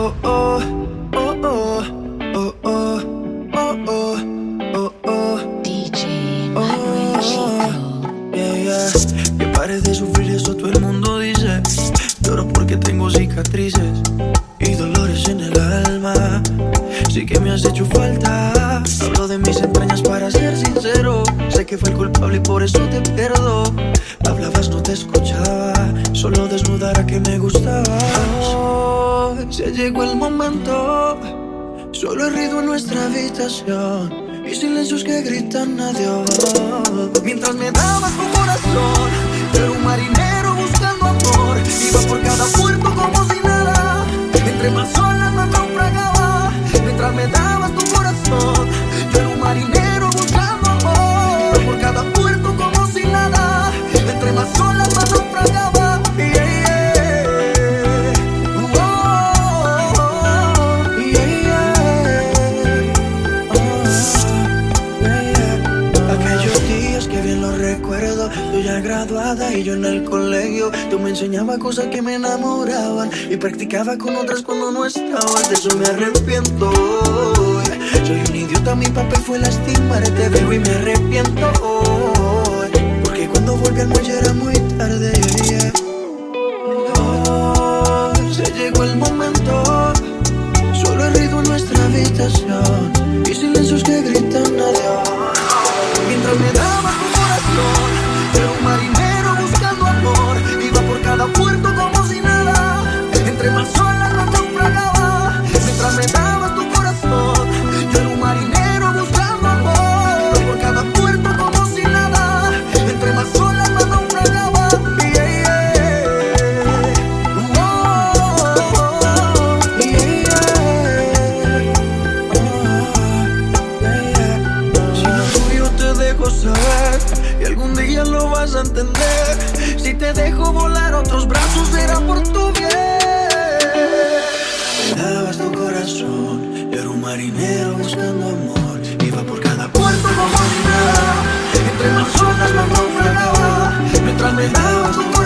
Oh, oh, oh, oh, oh, oh, oh, oh, oh, oh. DJ Manuel Chico. Yeah, yeah. Que pares de sufrir, eso todo el mundo dice. Lloro porque tengo cicatrices y dolores en el alma. Sí que me has hecho falta. Hablo de mis entrañas para ser sincero. Sé que fue el culpable y por eso te pierdo. Hablabas, no te escuchaba. Solo desnudara que me gustabas. Oh, se llegó el momento. Solo he ruido en nuestra habitación y silencios que gritan adiós. Mientras me dabas tu corazón, yo era un marinero buscando amor. Iba por cada puerto como si nada. Entre más olas me naufragaba. Mientras me dabas tu corazón, yo era un marinero buscando amor. Iba por cada puerto como si nada. Entre más olas me naufragaba. Yeah, yeah. Oh, yeah, yeah. Oh, yeah, yeah. Aquellos días que bien los recuerdo. Tú ya graduada y yo en el colegio. Tú me enseñabas cosas que me enamoraban y practicaba con otras cuando no estabas. De eso me arrepiento. Soy un idiota, mi papel fue lastimarte. Te veo y me arrepiento. Porque cuando volví al muelle era muy tarde. Yeah. Oh, se llegó el momento. Solo he ruido en nuestra habitación y silencios que gritan adiós. Mientras me dabas tu corazón, era un marinero buscando amor. Iba por cada puerto como si nada. Entre más olas me naufragaba. Mientras me dabas tu corazón, yo era un marinero buscando amor. Iba por cada puerto como si nada. Entre más olas me naufragaba. Yeah, yeah. Oh, yeah, yeah. Oh, yeah, yeah. Si no tuyo te dejo saber y algún día lo vas a entender. Si te dejo volar a otros brazos será por tu bien. Me dabas tu corazón, yo era un marinero buscando amor. Iba por cada puerto como si nada. Entre más olas me naufragaba. Mientras me dabas tu corazón,